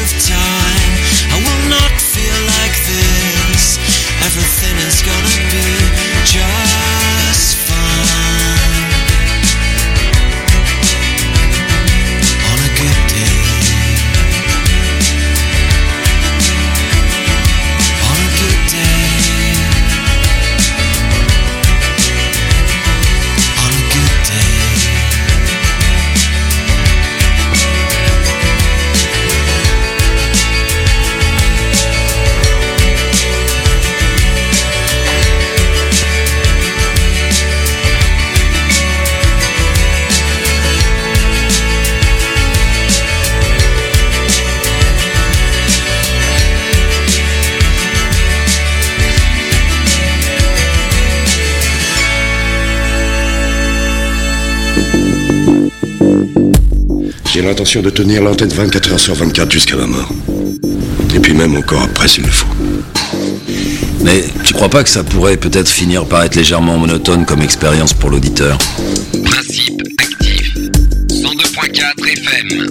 of time. I will not feel like this. Everything is gonna be just fine. On a good day. On a good day. On a good day. J'ai l'intention de tenir l'antenne 24 heures sur 24 jusqu'à ma mort. Et puis même encore après s'il le faut. Mais tu crois pas que ça pourrait peut-être finir par être légèrement monotone comme expérience pour l'auditeur? Principe actif. 102.4 FM.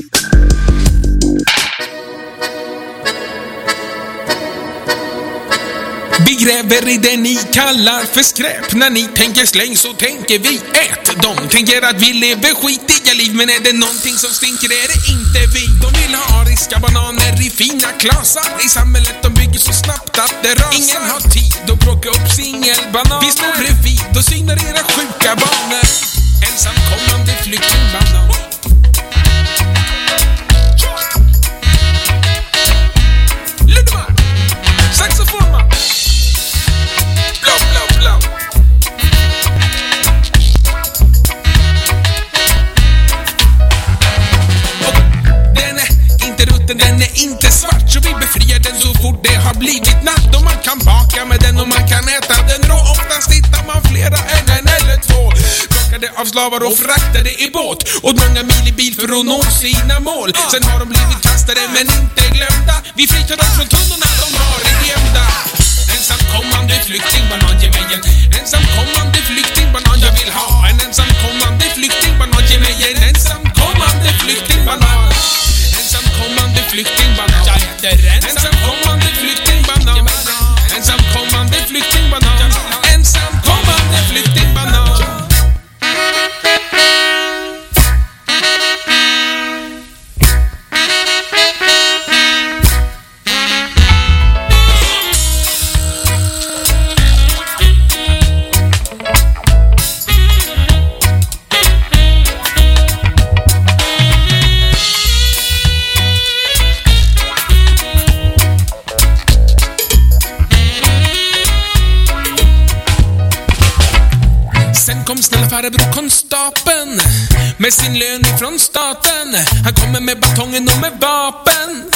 Vi gräver i det ni kallar för skräp. När ni tänker släng så tänker vi ät. De tänker att vi lever skitiga liv, men är det någonting som stinker är det inte vi. De vill ha ariska bananer i fina klasar. I samhället de bygger så snabbt att det rasar. Ingen har tid att plocka upp singelbananer. Vi står bredvid och synar era sjuka banor. Ensamkommande flyktingbanan. Ludman, saxofonman. Den är inte svart, så vi befriar den så fort det har blivit natt. Och man kan baka med den och man kan äta den rå. Oftast hittar man flera, en eller två. Plockade av slavar och fraktade i båt. Och många mil i bil för att nå sina mål. Sen har de blivit kastade men inte glömda. Vi fritar dem från tunnorna de har i gömda. Ensamkommande flyktingbanan, ge mig en ensamkommande flyktingbanan jag vill ha. En ensamkommande flyktingbanan, ge mig en ensamkommande flyktingbanan. Ensamkommande flyktingbanan. Jag heter ensamkommande flyktingbanan. Ensamkommande flyktingbanan. Ensamkommande flyktingbanan. Snälla farbror konstapeln med sin lön ifrån staten. Han kommer med batongen och med vapen.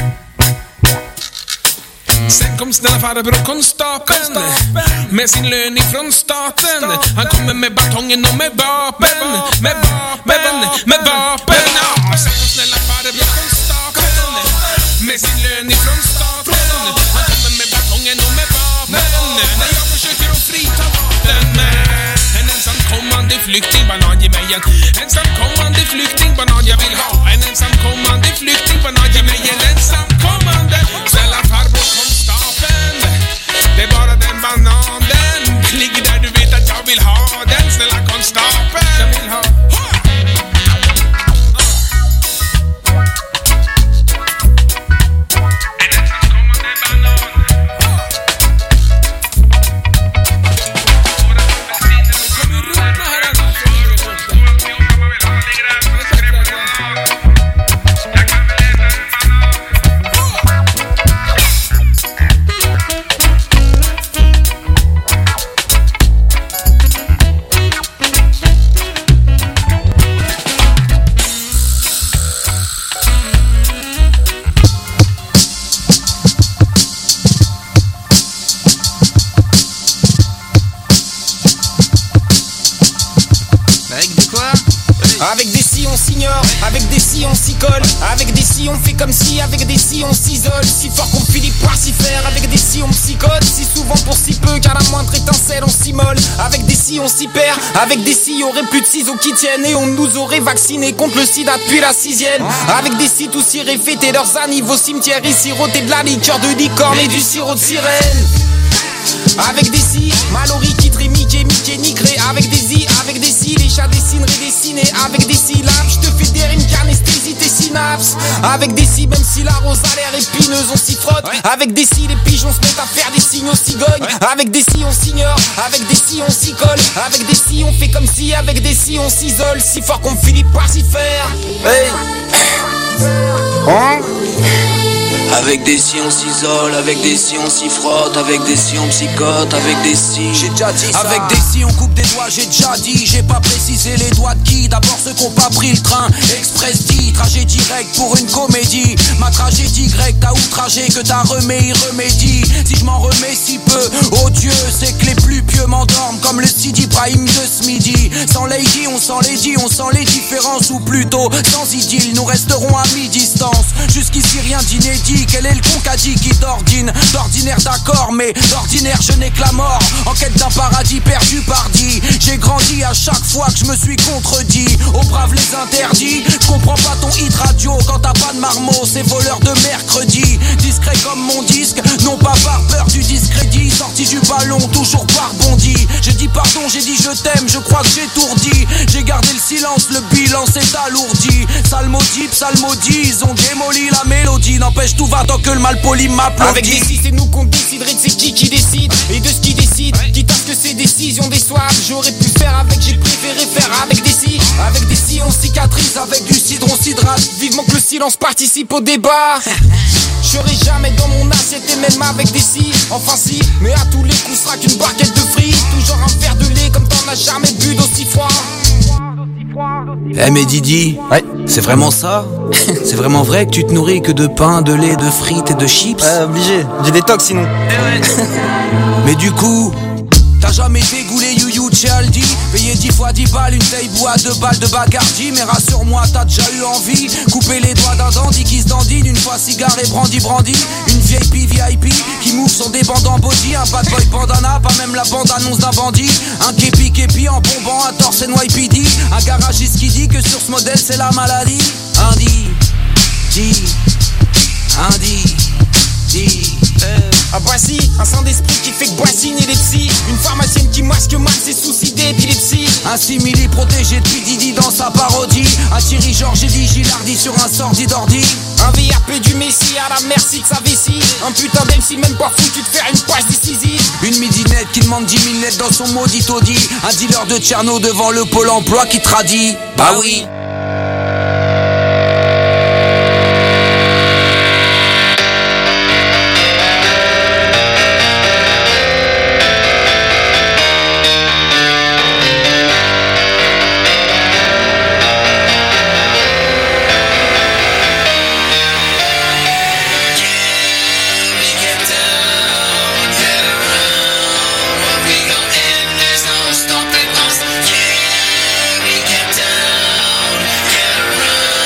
Sen kom snälla farbror konstapeln med sin lön ifrån staten. Han kommer med batongen och med vapen. Med vapen. Ja, sen kom snälla farbror konstapeln med sin lön ifrån staten. Han kommer med batongen och med vapen. När jag försöker att frita vapen. En ensamkommande flyktingbanan, ge mig en ensamkommande flyktingbanan jag vill ha. En ensamkommande flyktingbanan, ge mig en ensamkommande. Snälla farbror konstapeln, det är bara den bananen. Ligger där du vet att jag vill ha den. Snälla konstapeln, jag vill ha. s'ignore, avec des si on s'y colle, avec des si on fait comme si, avec des si on s'isole, si fort qu'on finit par s'y faire, avec des si on psychote, si souvent pour si peu, car la moindre étincelle on s'immole, avec des si on s'y perd, avec des si y'aurait plus de ciseaux qui tiennent et on nous aurait vaccinés contre le sida depuis la 6ème, avec des si tous irait fêter leurs annives au cimetière et siroter de la liqueur de licorne et du sirop de sirène. Avec des si, Mallory qui Mickey, Mickey niquerait. Avec des i, avec des si, les chats dessineraient dessinés. Avec des syllabes, je te fais des rimes qu'anesthésie tes synapses. Avec des si, même si la rose a l'air épineuse, on s'y frotte. Avec des si, les pigeons se mettent à faire des signaux cigognes. Avec des si, on s'ignore. Avec des si, on s'y colle. Avec des si, on fait comme si. Avec des si, on s'isole. Si fort qu'on finit par s'y faire. Hey. Hein? Avec des si on s'isole, avec des si on s'y frotte, avec des si on psychote, avec des si. J'ai déjà dit ça. Avec des si on coupe des doigts, j'ai déjà dit. J'ai pas précisé les doigts de qui. D'abord ceux qui ont pas pris le train. Express dit, trajet direct pour une comédie. Ma tragédie grecque, t'as outragé que t'as remis, remédie. Si je m'en remets si peu, oh Dieu, c'est que les plus pieux m'endorment comme le Sidi Brahim de ce midi. Sans lady, on sent les différences, ou plutôt sans idylle, nous resterons à mi-distance. Jusqu'ici rien d'inédit. Quel est le con qu'a dit qui d'ordine? D'ordinaire d'accord, mais d'ordinaire je n'ai que la mort. En quête d'un paradis perdu par dit. J'ai grandi à chaque fois que je me suis contredit. Aux braves les interdits. Je comprends pas ton hit radio quand t'as pas de marmot. C'est voleur de mercredi. Discret comme mon disque, non pas par peur du discrédit. Sorti du ballon, toujours par bondi. J'ai dit pardon, j'ai dit je t'aime, je crois que j'ai tout redit. J'ai gardé le silence, le bilan s'est alourdi. Psalmodie, psalmodie, ils ont démoli la mélodie. N'empêche tout va tant que le mal poli m'applaudit. Avec des si, c'est nous qu'on déciderait de c'est qui décide. Et de ce qui décide, quitte à ce que ces décisions déçoivent. J'aurais pu faire avec, j'ai préféré faire avec des si. Avec des si, on cicatrise, avec du cidron s'hydrate. Vivement que le silence participe au débat. J'aurai jamais dans mon assiette et même avec des si. Enfin si, mais à tous les coups sera qu'une barquette de frites. Toujours un verre de lait comme t'en as jamais bu d'aussi froid. Eh mais Didi, ouais. C'est vraiment ça? C'est vraiment vrai que tu te nourris que de pain, de lait, de frites et de chips? Obligé, j'ai des tocs sinon. Mais du coup, t'as jamais dégoulé you chez Aldi? Payé 10 fois 10 balles, une taille bois 2 balles de Bacardi. Mais rassure-moi, t'as déjà eu envie. Couper les doigts d'un dandy qui se dandine. Une fois cigare et brandy. Une VIP qui move son débandant body. Un bad boy bandana, pas même la bande-annonce d'un bandit. Un képi en bombant un torse NYPD. Un garagiste qui dit que sur ce modèle c'est la maladie. Ah Boissy, un saint d'esprit qui fait que Boissy n'est les psys. Une pharmacienne qui masque mal ses soucis d'épilepsie. Un simili protégé de Didi dans sa parodie. Un Thierry Georges et dit Gilardi sur un sordide ordi. Un VRP du Messi à la merci de sa vessie. Un putain d'MC même pas foutu de faire une passe décisive. Une midinette qui demande 10 000 lettres dans son maudit Audi. Un dealer de Tcherno devant le pôle emploi qui tradit. Bah oui. Stopping us, yeah, we get down, get around.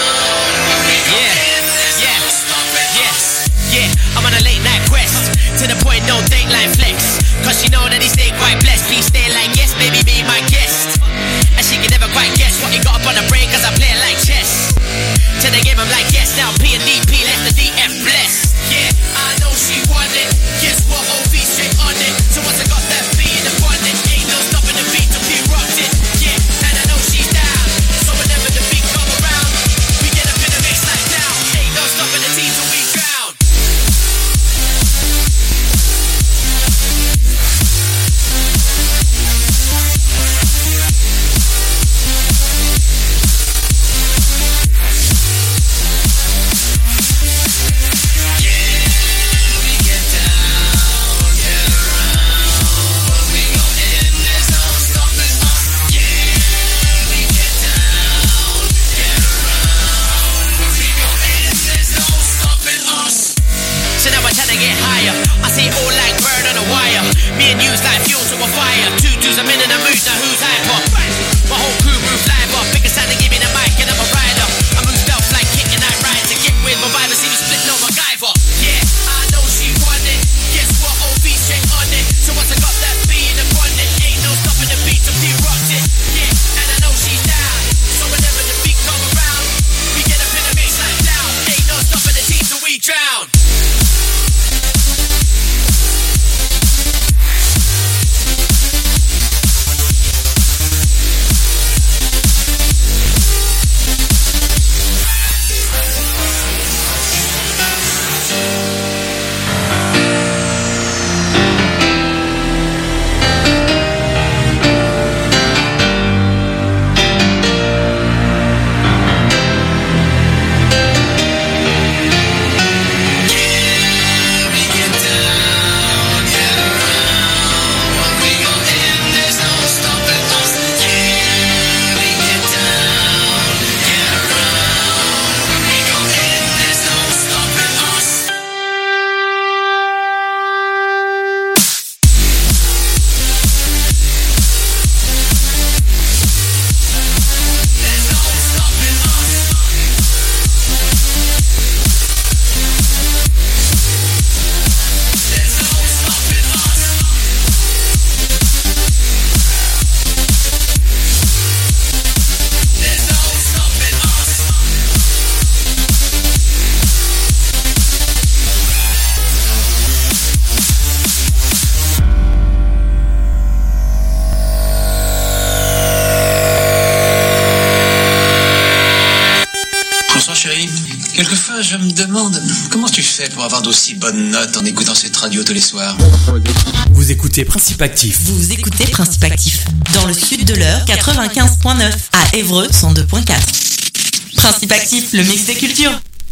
demande, comment tu fais pour avoir d'aussi bonnes notes en écoutant cette radio tous les soirs? Vous écoutez Principe Actif. Vous écoutez Principe Actif. Dans le sud de l'heure, 95.9. À Évreux, 102.4. Principe Actif, le mix des cultures.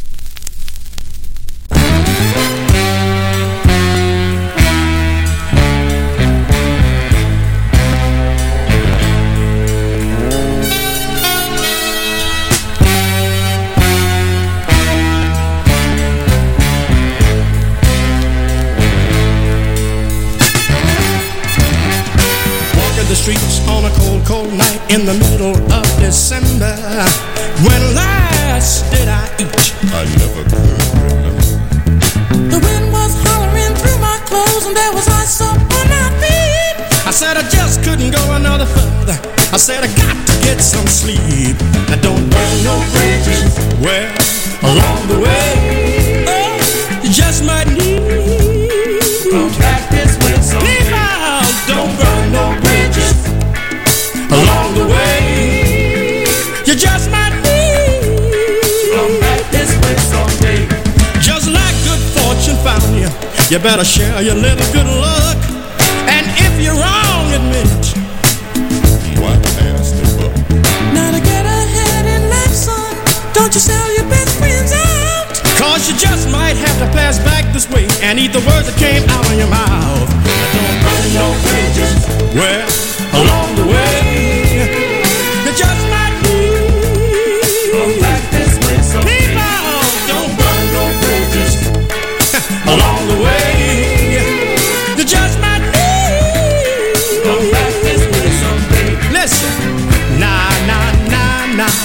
The streets on a cold, cold night in the middle of December. When last did I eat? I never could remember. The wind was hollering through my clothes and there was ice up on my feet. I said I just couldn't go another further. I said I got to get some sleep. I don't burn no bridges. Well, along the way, oh, you just might need some practice with some people. Don't burn no bridges along the way. You just might need some practice with someday. Just like good fortune found you, you better share your little good luck. And if you're wrong, admit it. Why pass the buck? Now to get ahead in life, son, don't you sell your best friends out. Cause you just might have to pass back this way and eat the words that came out of your mouth. Don't burn no bridges. Well, along the way, you just might need some practice with some people. Don't burn no bridges. Along the way, you just might need some practice with some people. Listen, nah, nah, nah, nah.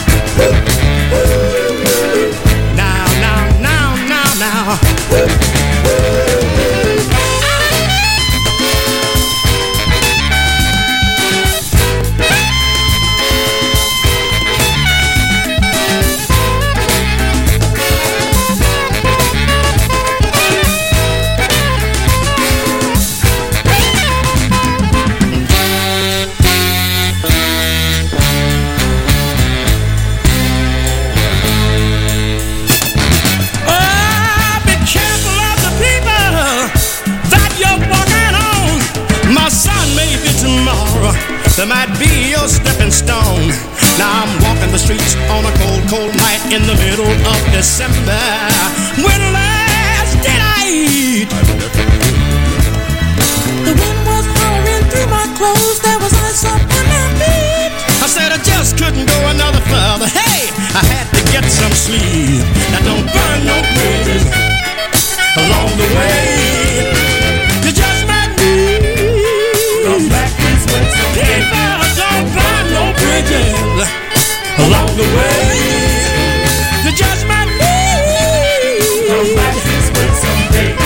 Now, now, now, now, now. There might be your stepping stone. Now I'm walking the streets on a cold, cold night in the middle of December. When last did I eat? The wind was hollering through my clothes. There was ice up on my feet. I said I just couldn't go another further. Hey, I had to get some sleep. Now don't burn no bridges along the way. You just might need some practice with some people. Don't burn no bridges along the way. You just might need some practice with some people.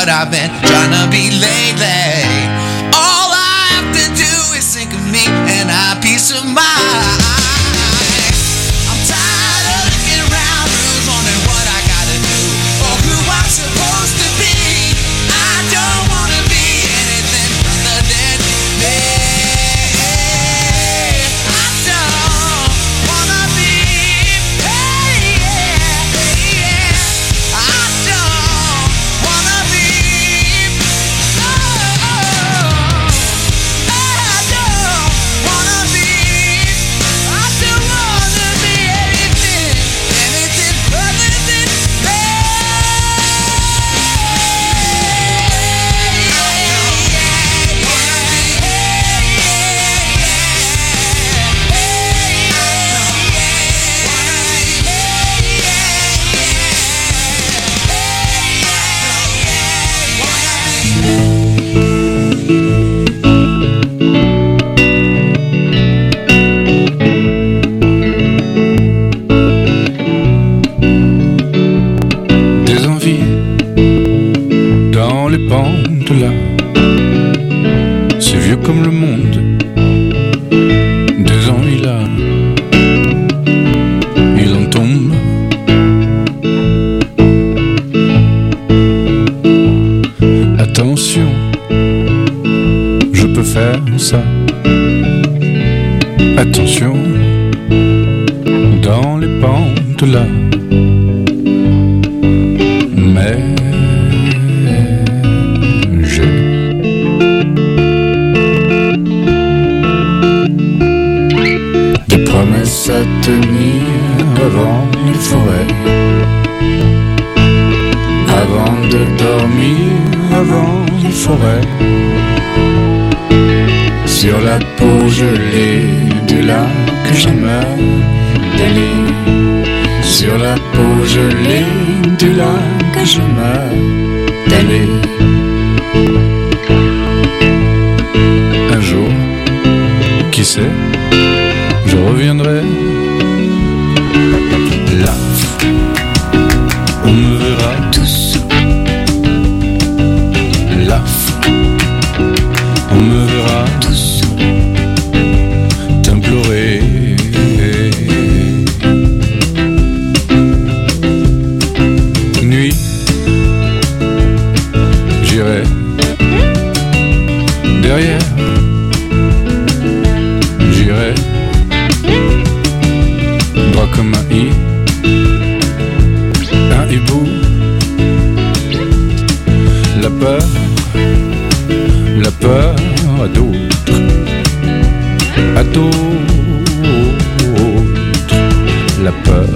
what I've been trying to be lately. All I have to do is think of me and I have peace of mind. I'm tired of looking around, who's wondering what I gotta do or who I'm supposed to be. I don't wanna be anything other than me. C'est vieux comme le monde, des envies là, il en tombe. Attention, je peux faire ça. Attention, dans les pentes là. Mais promesses à tenir avant les forêts, avant de dormir, avant les forêts, sur la peau gelée du lac que j'aimerais d'aller, sur la peau gelée du lac que j'aimerais d'aller. Un jour, qui sait, je reviendrai là, on me verra tous. Là, on me verra tous t'implorer. Nuit, j'irai derrière. J'irai droit comme un i, un hibou. La peur à d'autres, la peur.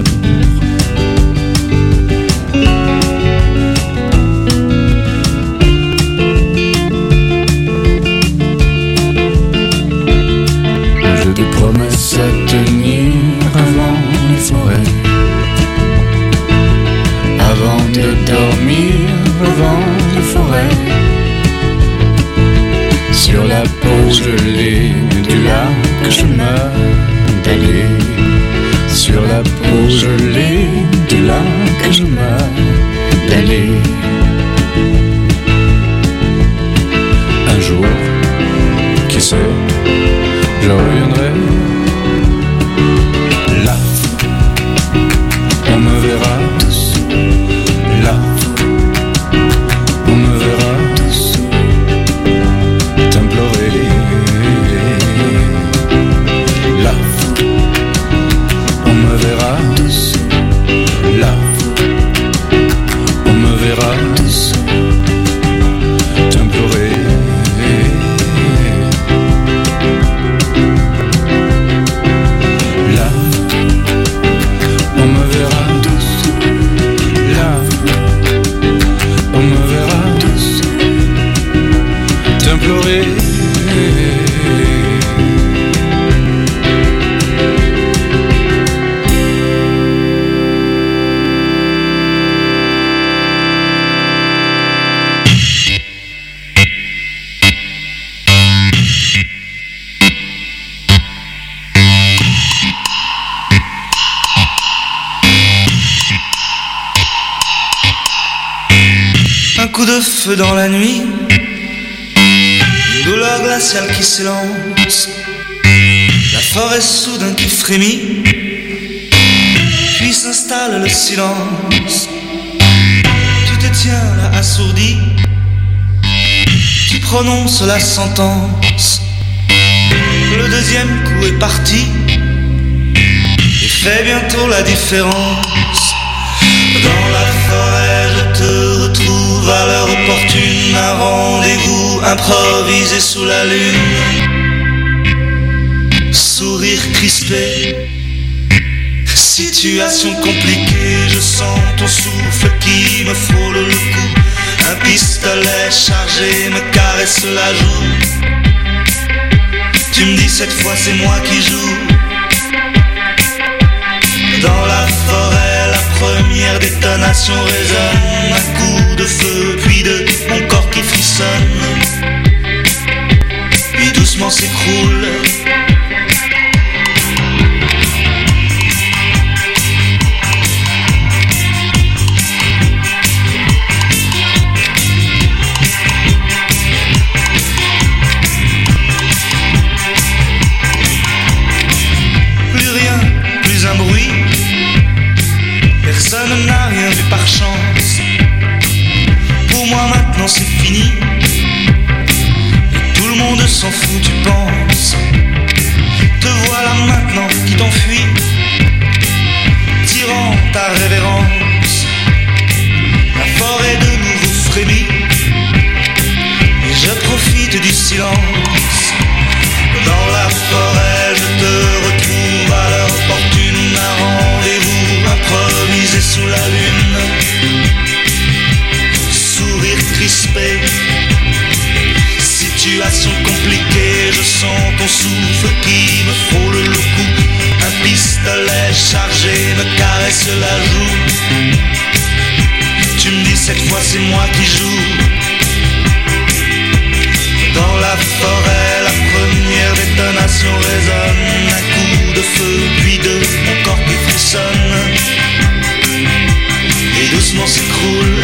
J'ai des promesses à tenir avant les forêts, avant de dormir, avant les forêts, sur la peau gelée du lac je meurs d'aller, sur la peau gelée du lac je meurs d'aller. Un jour, qui sait, je reviendrai là, on me verra tous là, on me verra tous t'implorer là, on me verra tous là, on me verra tous t'implorer. feu dans la nuit, une douleur glaciale qui s'élance, la forêt soudain qui frémit, puis s'installe le silence. Tu te tiens là assourdi, tu prononces la sentence. Le deuxième coup est parti et fait bientôt la différence. Dans la forêt je te retrouve à l'heure opportune, un rendez-vous improvisé sous la lune. Sourire crispé, situation compliquée, je sens ton souffle qui me frôle le cou. Un pistolet chargé me caresse la joue. Tu me dis cette fois c'est moi qui joue. Dans la forêt la première détonation résonne, un coup de feu puis de mon corps qui frissonne, puis doucement s'écroule. Un bruit, personne n'a rien vu par chance. Pour moi maintenant c'est fini, et tout le monde s'en fout tu penses. Te voilà maintenant qui t'enfuis, tirant ta révérence. La forêt de nouveau frémit, et je profite du silence. Dans la forêt je te retrouve à l'heure opportune, un rendez-vous improvisé sous la lune. Sourire crispé, situation compliquée, je sens ton souffle qui me frôle le cou. Un pistolet chargé me caresse la joue. Tu me dis cette fois c'est moi qui joue. Dans la forêt, la première détonation résonne, un coup de feu, puis de mon corps qui frissonne, et doucement s'écroule.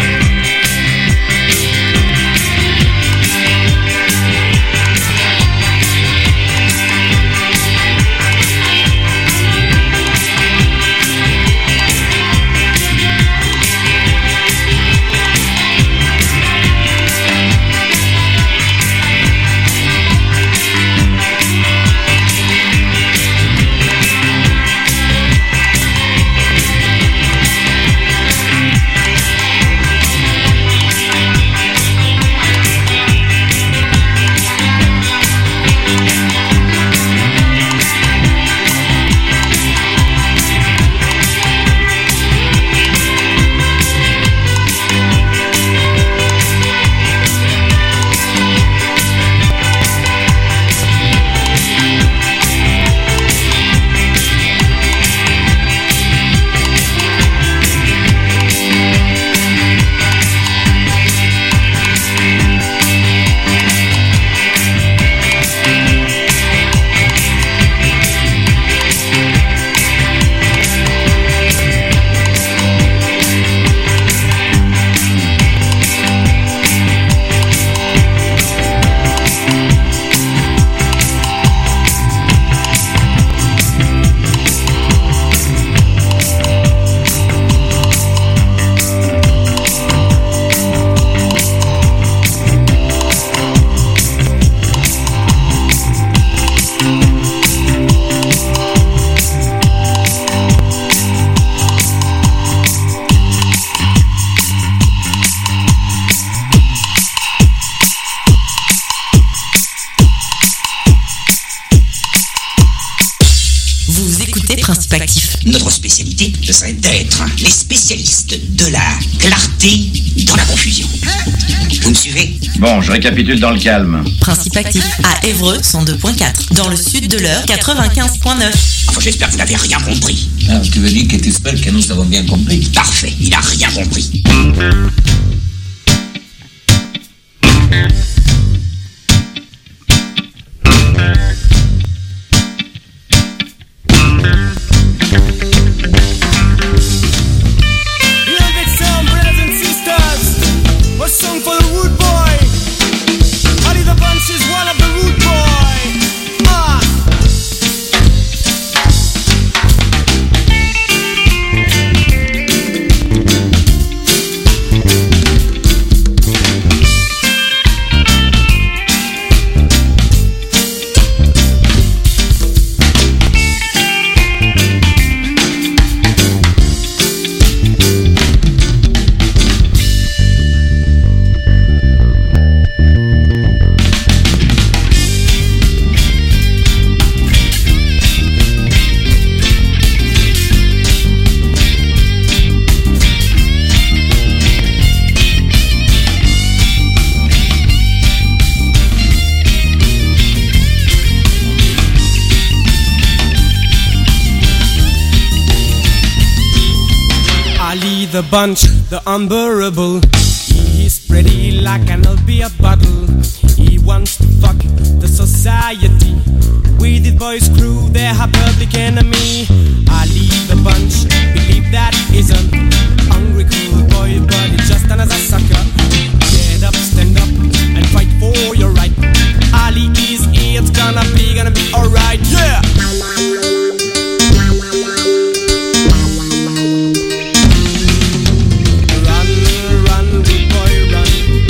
Notre spécialité, ce serait d'être les spécialistes de la clarté dans la confusion. Vous me suivez? Bon, je récapitule dans le calme. Principe actif à Évreux 102.4. Dans le sud de l'Eure 95.9. Enfin, j'espère que vous n'avez rien compris. Alors, tu veux dire que tu espères que nous avons bien compris? Parfait, il n'a rien compris. Song for the bunch, the unbearable. He's pretty like an albeit bottle. He wants to fuck the society. We did boys crew, they're her public enemy.